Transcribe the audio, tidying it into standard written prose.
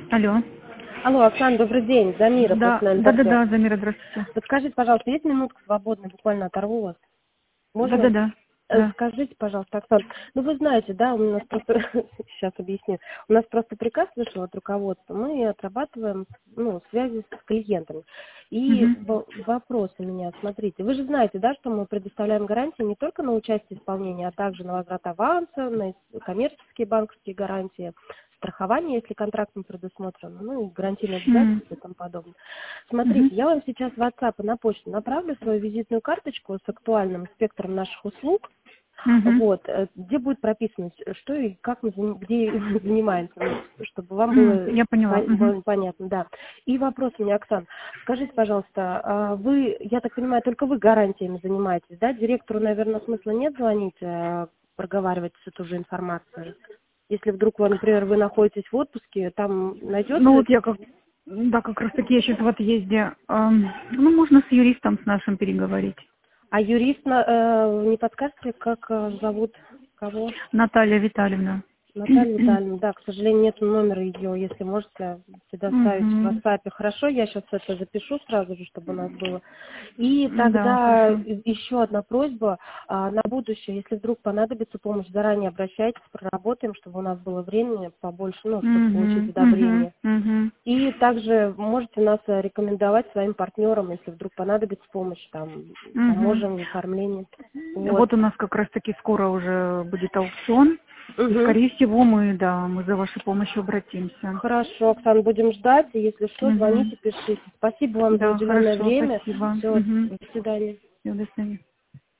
Алло. Алло, Оксана, добрый день. Замира, Да, профессиональный партнер. да, Замира, здравствуйте. Подскажите, пожалуйста, есть минутка свободная, буквально оторву вас? Можно? Да. Да. Скажите, пожалуйста, Оксана, ну вы знаете, да, у нас просто, сейчас объясню, у нас просто приказ вышел от руководства, мы отрабатываем, связи с клиентами. И Мгм. вопрос у меня, смотрите, вы же знаете, да, что мы предоставляем гарантии не только на участие в исполнении, а также на возврат аванса, на коммерческие банковские гарантии, страхование, если контрактом предусмотрено, ну и гарантийные Мгм. обязательства и тому подобное. Мгм. Смотрите, я вам сейчас в WhatsApp и на почту направлю свою визитную карточку с актуальным спектром наших услуг, Мгм. вот, где будет прописано, что и как мы, где мы занимаемся, чтобы вам было Я поняла. Мгм. понятно, да. И вопрос у меня, Оксан, скажите, пожалуйста, вы, я так понимаю, только вы гарантиями занимаетесь, да? Директору, наверное, смысла нет звонить, проговаривать эту же информацию? Если вдруг, например, вы находитесь в отпуске, там Ну найдется. вот я как раз таки я сейчас в отъезде. Ну, можно с юристом с нашим переговорить. А юрист, не подскажете, как зовут кого? Наталья Витальевна. Наталья Витальевна, да, к сожалению, нет номера ее, если можете предоставить в Мгм. WhatsApp. Хорошо, я сейчас это запишу сразу же, чтобы у нас было. И Да, тогда хорошо. еще одна просьба на будущее, если вдруг понадобится помощь, заранее обращайтесь, проработаем, чтобы у нас было времени побольше, чтобы получить одобрение. Мгм. И также можете нас рекомендовать своим партнерам, если вдруг понадобится помощь, Мгм. поможем в оформлении. Вот. Вот у нас как раз таки скоро уже будет аукцион. И, Мгм. скорее всего, мы за вашей помощью обратимся. Хорошо, Оксана, будем ждать. И если что, Мгм. звоните, пишите. Спасибо вам за Да, уделенное хорошо, время. спасибо. Все, Мгм. до свидания. Всё, до свидания.